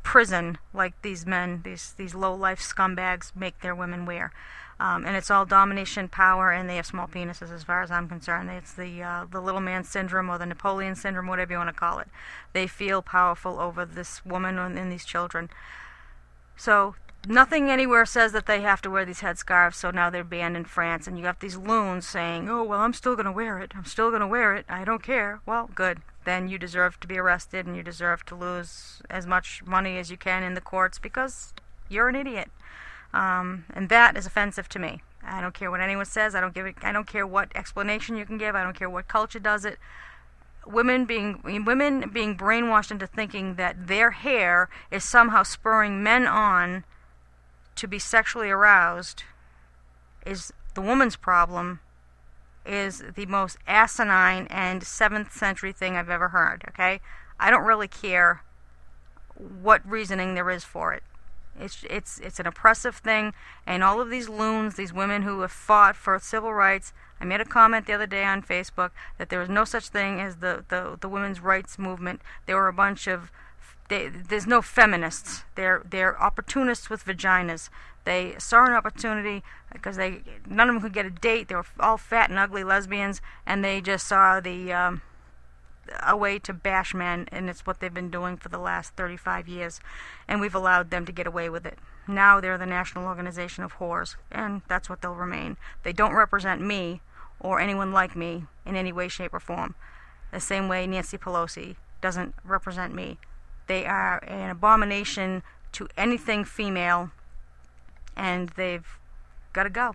prison like these men, these these low-life scumbags make their women wear. Um, and it's all domination, power, and they have small penises as far as I'm concerned. It's the uh, the little man syndrome or the Napoleon syndrome, whatever you want to call it. They feel powerful over this woman and these children. So nothing anywhere says that they have to wear these headscarves, so now they're banned in France. And you have these loons saying, oh, well, I'm still going to wear it. I'm still going to wear it. I don't care. Well, good. Then you deserve to be arrested and you deserve to lose as much money as you can in the courts because you're an idiot. Um, and that is offensive to me. I don't care what anyone says. I don't give it. I don't care what explanation you can give. I don't care what culture does it. Women being women being brainwashed into thinking that their hair is somehow spurring men on to be sexually aroused is the woman's problem. Is the most asinine and seventh century thing I've ever heard. Okay, I don't really care what reasoning there is for it. It's it's it's an oppressive thing, and all of these loons, these women who have fought for civil rights. I made a comment the other day on Facebook that there was no such thing as the, the, the women's rights movement. There were a bunch of, they, there's no feminists. They're they're opportunists with vaginas. They saw an opportunity because they none of them could get a date. They were all fat and ugly lesbians, and they just saw the um, a way to bash men, and it's what they've been doing for the last thirty-five years, and we've allowed them to get away with it. Now they're the National Organization of Whores, and that's what they'll remain. They don't represent me or anyone like me in any way, shape, or form. The same way Nancy Pelosi doesn't represent me. They are an abomination to anything female, and they've got to go.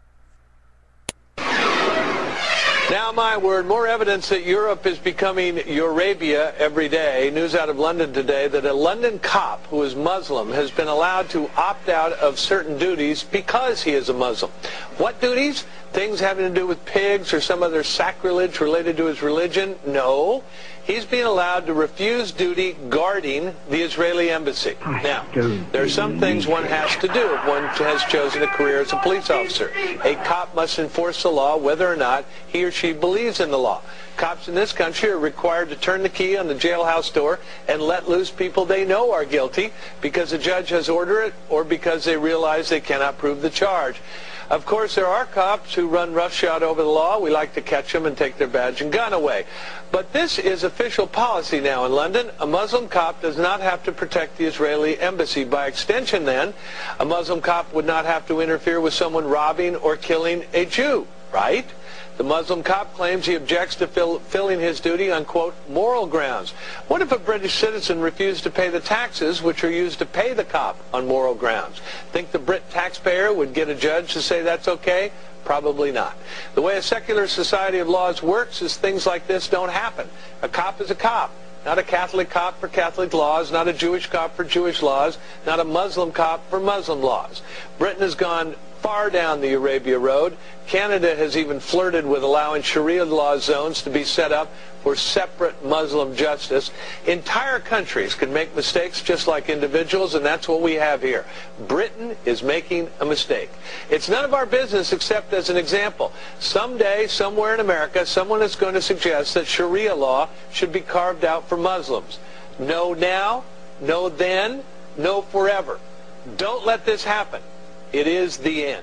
Now, my word, more evidence that Europe is becoming Eurabia every day. News out of London today that a London cop who is Muslim has been allowed to opt out of certain duties because he is a Muslim. What duties? Things having to do with pigs or some other sacrilege related to his religion? No. He's being allowed to refuse duty guarding the Israeli embassy. Now, there are some things one has to do if one has chosen a career as a police officer. A cop must enforce the law whether or not he or she believes in the law. Cops in this country are required to turn the key on the jailhouse door and let loose people they know are guilty because a judge has ordered it or because they realize they cannot prove the charge. Of course, there are cops who run roughshod over the law. We like to catch them and take their badge and gun away. But this is official policy now in London. A Muslim cop does not have to protect the Israeli embassy. By extension, then, a Muslim cop would not have to interfere with someone robbing or killing a Jew, right? The Muslim cop claims he objects to fill, filling his duty on, quote, moral grounds. What if a British citizen refused to pay the taxes which are used to pay the cop on moral grounds? Think the Brit taxpayer would get a judge to say that's okay? Probably not. The way a secular society of laws works is things like this don't happen. A cop is a cop. Not a Catholic cop for Catholic laws, not a Jewish cop for Jewish laws, not a Muslim cop for Muslim laws. Britain has gone far down the Arabia Road. Canada has even flirted with allowing Sharia law zones to be set up for separate Muslim justice. Entire countries can make mistakes just like individuals, and that's what we have here. Britain is making a mistake. It's none of our business except as an example. Someday, somewhere in America, someone is going to suggest that Sharia law should be carved out for Muslims. No now, no then, no forever. Don't let this happen. It is the end.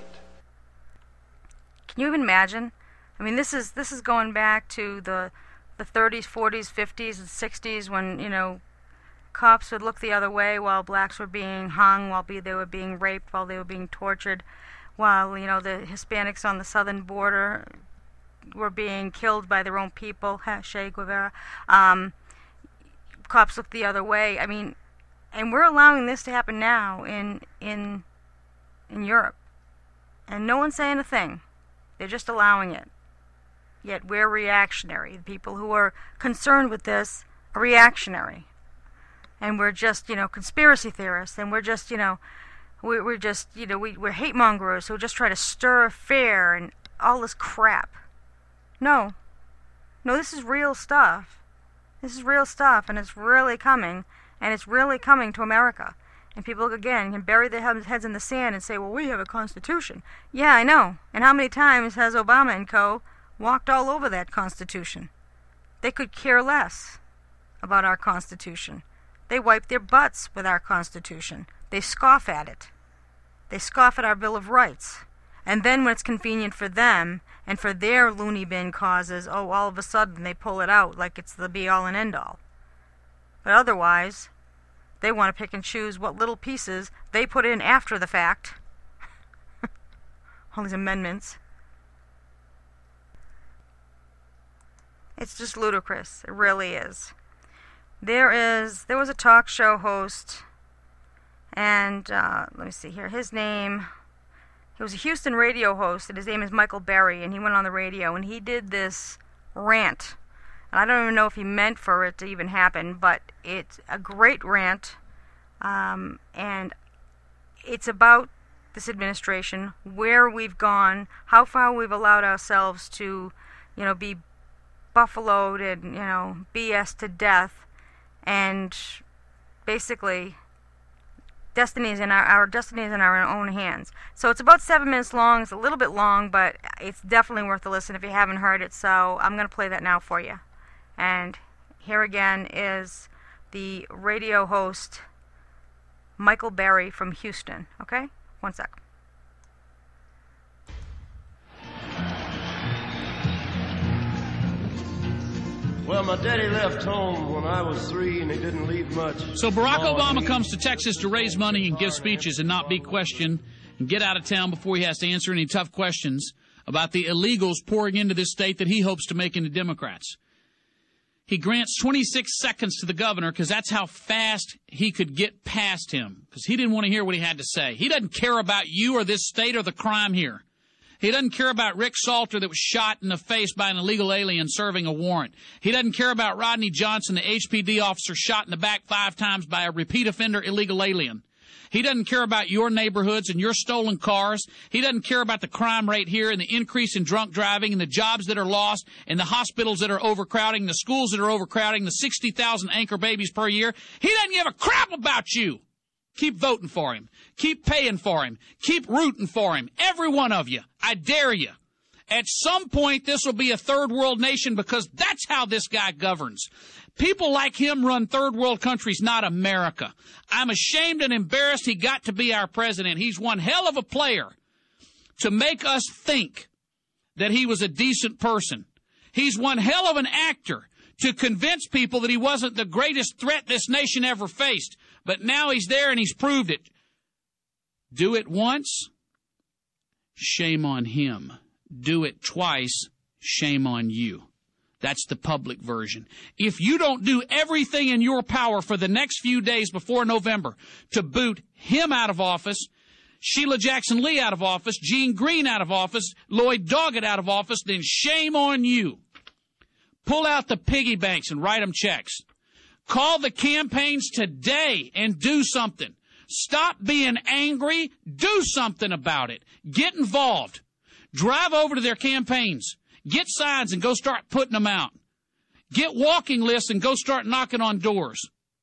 Can you even imagine? I mean, this is this is going back to the the thirties, forties, fifties, and sixties when, you know, cops would look the other way while blacks were being hung, while be, they were being raped, while they were being tortured, while, you know, the Hispanics on the southern border were being killed by their own people, Che Guevara. Um, cops looked the other way. I mean, and we're allowing this to happen now in in in Europe. And no one's saying a thing. They're just allowing it. Yet we're reactionary. The people who are concerned with this are reactionary. And we're just, you know, conspiracy theorists. And we're just, you know, we're, we're just, you know, we, we're hate mongers who just try to stir fear and all this crap. No. No, this is real stuff. This is real stuff, and it's really coming. And it's really coming to America. And people, again, can bury their heads in the sand and say, well, we have a constitution. Yeah, I know. And how many times has Obama and co. walked all over that constitution? They could care less about our constitution. They wipe their butts with our Constitution. They scoff at it. They scoff at our Bill of Rights. And then when it's convenient for them and for their loony bin causes, oh, all of a sudden they pull it out like it's the be-all and end-all. But otherwise, they want to pick and choose what little pieces they put in after the fact. All these amendments. It's just ludicrous. It really is. There is, there was a talk show host, and uh, let me see here, his name, he was a Houston radio host, and his name is Michael Berry, and he went on the radio, and he did this rant. And I don't even know if he meant for it to even happen, but it's a great rant, um, and it's about this administration, where we've gone, how far we've allowed ourselves to, you know, be buffaloed and, you know, B S to death, and basically destiny is in our, our destiny is in our own hands. So it's about seven minutes long. It's a little bit long, but it's definitely worth a listen if you haven't heard it. So I'm going to play that now for you. And here again is the radio host Michael Berry from Houston. Okay? One sec. Well, my daddy left home when I was three, and he didn't leave much. So Barack Obama comes to Texas to raise money and give speeches and not be questioned and get out of town before he has to answer any tough questions about the illegals pouring into this state that he hopes to make into Democrats. He grants twenty-six seconds to the governor because that's how fast he could get past him, because he didn't want to hear what he had to say. He doesn't care about you or this state or the crime here. He doesn't care about Rick Salter that was shot in the face by an illegal alien serving a warrant. He doesn't care about Rodney Johnson, the H P D officer shot in the back five times by a repeat offender illegal alien. He doesn't care about your neighborhoods and your stolen cars. He doesn't care about the crime rate here and the increase in drunk driving and the jobs that are lost and the hospitals that are overcrowding, the schools that are overcrowding, the sixty thousand anchor babies per year. He doesn't give a crap about you. Keep voting for him. Keep paying for him. Keep rooting for him. Every one of you. I dare you. At some point, this will be a third world nation because that's how this guy governs. People like him run third world countries, not America. I'm ashamed and embarrassed he got to be our president. He's one hell of a player to make us think that he was a decent person. He's one hell of an actor to convince people that he wasn't the greatest threat this nation ever faced. But now he's there and he's proved it. Do it once, shame on him. Do it twice, shame on you. That's the public version. If you don't do everything in your power for the next few days before November to boot him out of office, Sheila Jackson Lee out of office, Gene Green out of office, Lloyd Doggett out of office, then shame on you. Pull out the piggy banks and write them checks. Call the campaigns today and do something. Stop being angry. Do something about it. Get involved. Drive over to their campaigns. Get signs and go start putting them out. Get walking lists and go start knocking on doors.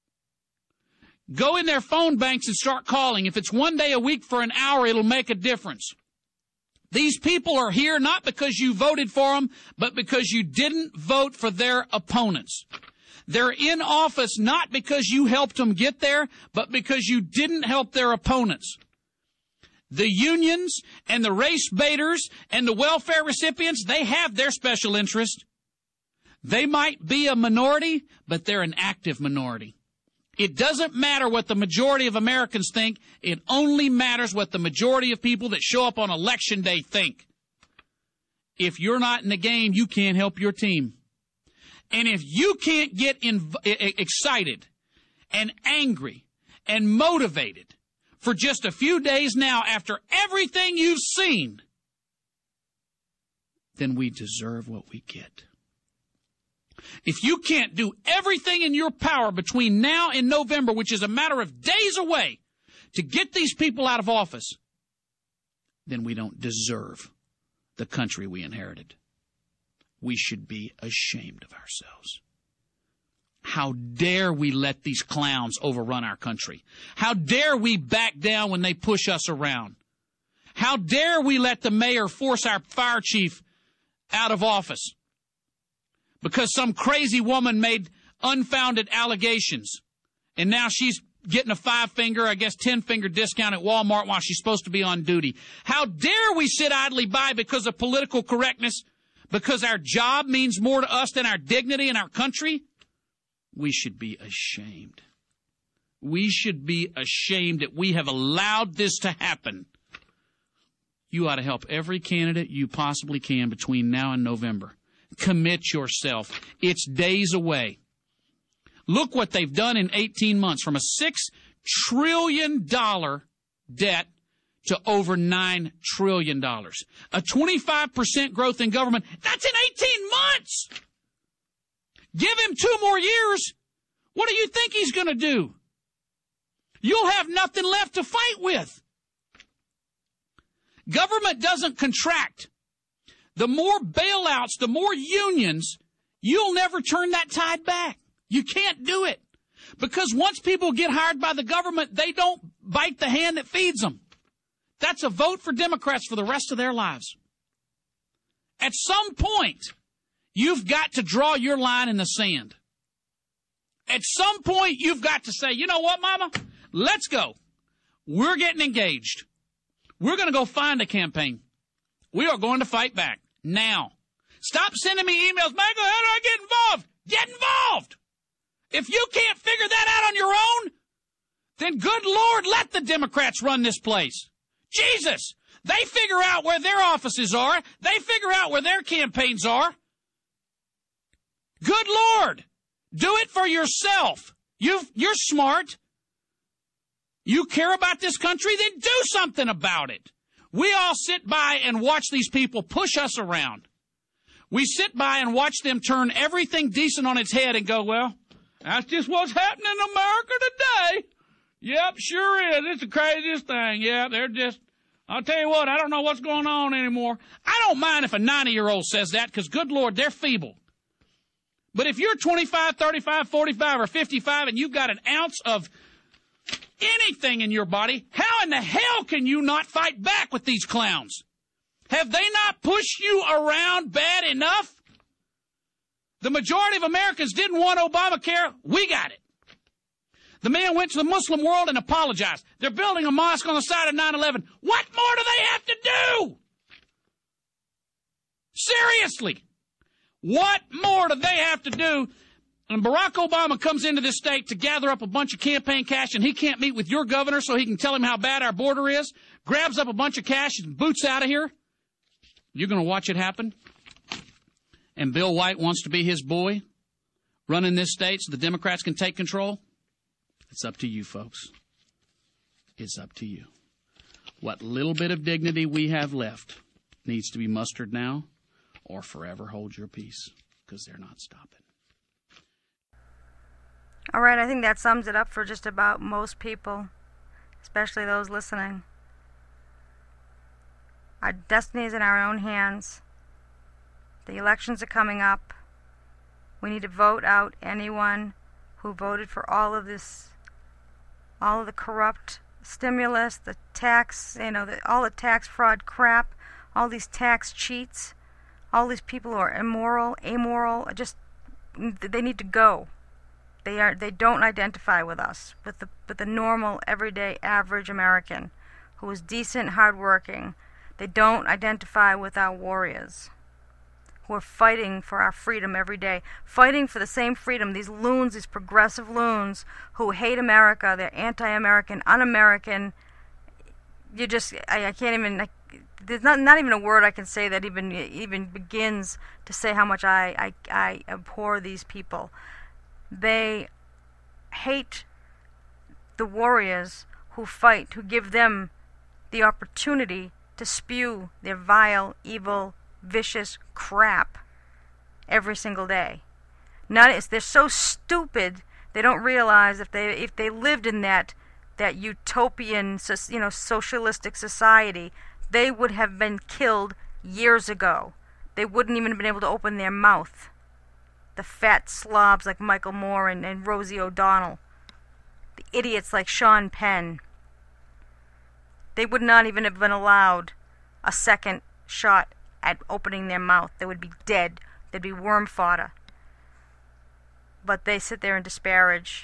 Go in their phone banks and start calling. If it's one day a week for an hour, it'll make a difference. These people are here not because you voted for them, but because you didn't vote for their opponents. They're in office not because you helped them get there, but because you didn't help their opponents. The unions and the race baiters and the welfare recipients, they have their special interest. They might be a minority, but they're an active minority. It doesn't matter what the majority of Americans think. It only matters what the majority of people that show up on election day think. If you're not in the game, you can't help your team. And if you can't get in, excited and angry and motivated for just a few days now after everything you've seen, then we deserve what we get. If you can't do everything in your power between now and November, which is a matter of days away, to get these people out of office, then we don't deserve the country we inherited. We should be ashamed of ourselves. How dare we let these clowns overrun our country? How dare we back down when they push us around? How dare we let the mayor force our fire chief out of office because some crazy woman made unfounded allegations And now she's getting a five-finger, I guess ten-finger discount at Walmart while she's supposed to be on duty. How dare we sit idly by because of political correctness? Because our job means more to us than our dignity and our country? We should be ashamed. We should be ashamed that we have allowed this to happen. You ought to help every candidate you possibly can between now and November. Commit yourself. It's days away. Look what they've done in eighteen months, from a six trillion dollars debt to over nine trillion dollars. A twenty-five percent growth in government. That's in eighteen months. Give him two more years. What do you think he's going to do? You'll have nothing left to fight with. Government doesn't contract. The more bailouts, the more unions, you'll never turn that tide back. You can't do it. Because once people get hired by the government, they don't bite the hand that feeds them. That's a vote for Democrats for the rest of their lives. At some point, you've got to draw your line in the sand. At some point, you've got to say, you know what, Mama? Let's go. We're getting engaged. We're going to go find a campaign. We are going to fight back. Now. Stop sending me emails. Michael, how do I get involved? Get involved. If you can't figure that out on your own, then good Lord, let the Democrats run this place. Jesus. They figure out where their offices are. They figure out where their campaigns are. Good Lord. Do it for yourself. You've, you're smart. You care about this country? Then do something about it. We all sit by and watch these people push us around. We sit by and watch them turn everything decent on its head and go, well, that's just what's happening in America today. Yep, sure is. It's the craziest thing. Yeah, they're just, I'll tell you what, I don't know what's going on anymore. I don't mind if a ninety-year-old says that because, good Lord, they're feeble. But if you're twenty-five, thirty-five, forty-five, or fifty-five and you've got an ounce of anything in your body, how in the hell can you not fight back with these clowns? Have they not pushed you around bad enough? The majority of Americans didn't want Obamacare. We got it. The man went to the Muslim world and apologized. They're building a mosque on the side of nine eleven. What more do they have to do? Seriously. What more do they have to do? And Barack Obama comes into this state to gather up a bunch of campaign cash, and he can't meet with your governor so he can tell him how bad our border is, grabs up a bunch of cash and boots out of here. You're going to watch it happen? And Bill White wants to be his boy, running this state so the Democrats can take control? It's up to you, folks. It's up to you. What little bit of dignity we have left needs to be mustered now, or forever hold your peace, because they're not stopping. All right, I think that sums it up for just about most people, especially those listening. Our destiny is in our own hands. The elections are coming up. We need to vote out anyone who voted for all of this, all of the corrupt stimulus, the tax, you know, the, all the tax fraud crap, all these tax cheats, all these people who are immoral, amoral, just, they need to go. They are. They don't identify with us, with the with the normal, everyday, average American, who is decent, hardworking. They don't identify with our warriors, who are fighting for our freedom every day, fighting for the same freedom. These loons, these progressive loons, who hate America. They're anti-American, un-American. You just, I, I can't even. I, there's not not even a word I can say that even even begins to say how much I I, I abhor these people. They hate the warriors who fight, who give them the opportunity to spew their vile, evil, vicious crap every single day. Not it's, they're so stupid they don't realize if they if they lived in that that utopian, you know, socialistic society, they would have been killed years ago. They wouldn't even have been able to open their mouth. The fat slobs like Michael Moore and, and Rosie O'Donnell. The idiots like Sean Penn. They would not even have been allowed a second shot at opening their mouth. They would be dead. They'd be worm fodder. But they sit there and disparage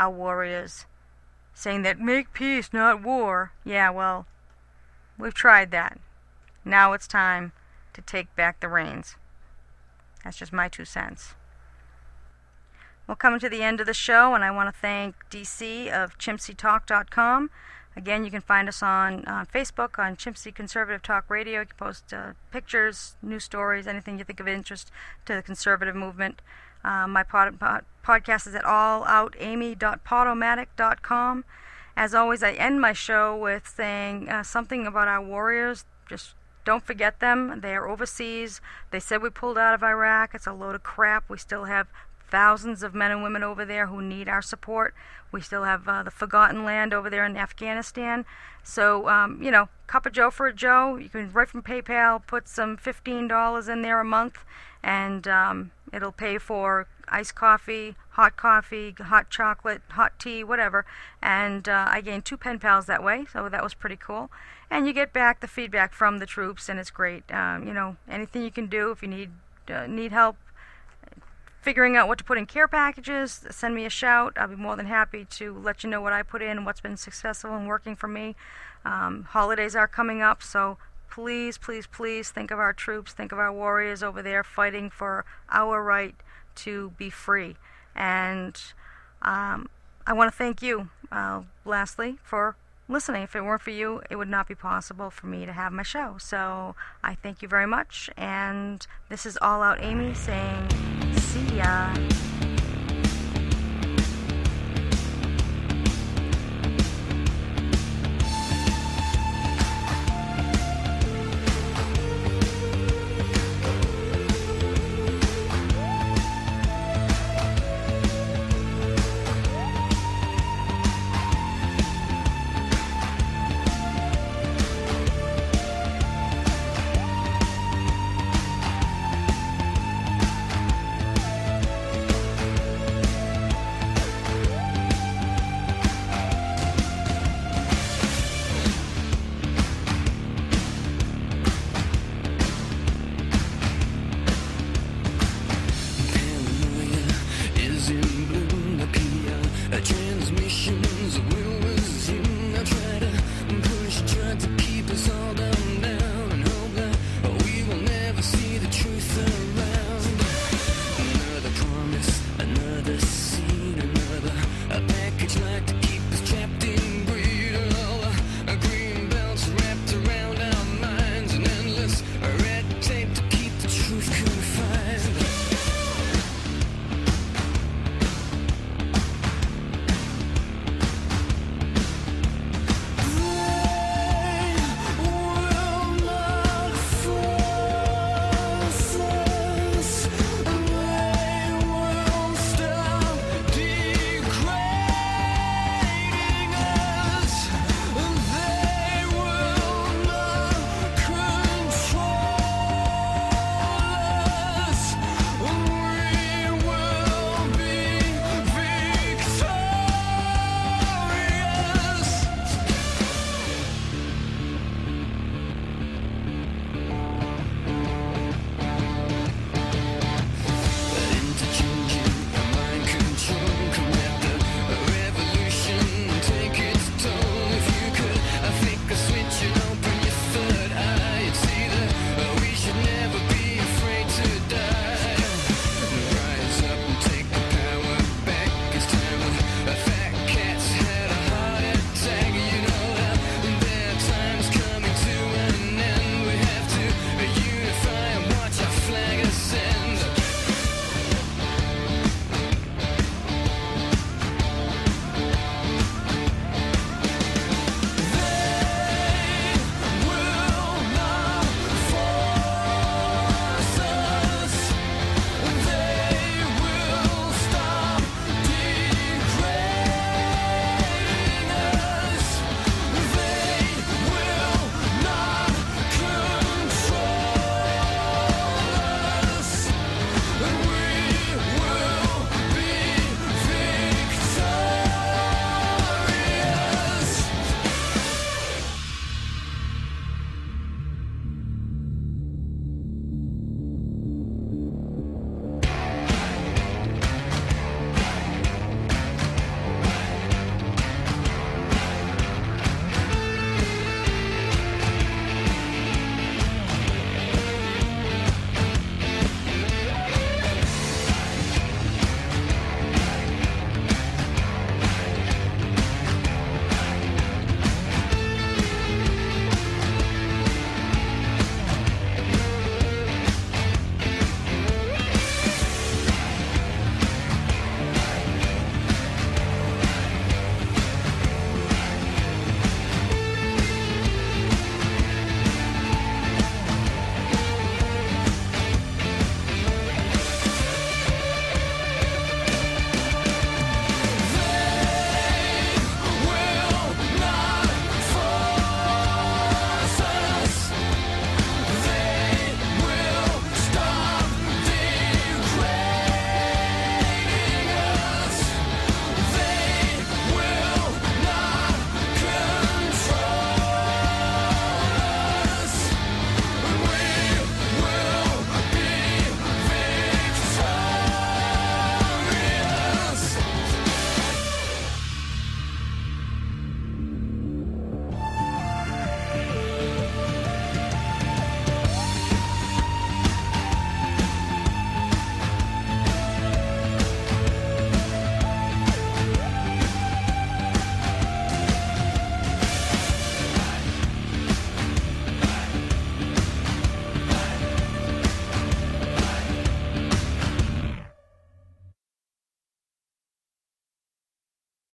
our warriors, saying that make peace, not war. Yeah, well, we've tried that. Now it's time to take back the reins. That's just my two cents. We're coming to the end of the show, and I want to thank D C of chimsey talk dot com. Again, you can find us on uh, Facebook, on Chimsey Conservative Talk Radio. You can post uh, pictures, news stories, anything you think of interest to the conservative movement. Uh, my pod, pod, podcast is at all out amy dot podomatic dot com. As always, I end my show with saying uh, something about our warriors. Just don't forget them. They are overseas. They said we pulled out of Iraq. It's a load of crap. We still have thousands of men and women over there who need our support. We still have uh, the forgotten land over there in Afghanistan. So, um, you know, cup of Joe for a Joe. You can, right from PayPal, put some fifteen dollars in there a month, and um, it'll pay for iced coffee, hot coffee, hot chocolate, hot tea, whatever. And uh, I gained two pen pals that way, so that was pretty cool. And you get back the feedback from the troops, and it's great. Um, you know, anything you can do if you need uh, need help figuring out what to put in care packages, send me a shout. I'll be more than happy to let you know what I put in and what's been successful and working for me. Um, holidays are coming up, so please, please, please think of our troops, think of our warriors over there fighting for our right to be free. And um, I want to thank you, uh, lastly, for listening. If it weren't for you, it would not be possible for me to have my show. So I thank you very much, and this is All Out Amy saying, see ya.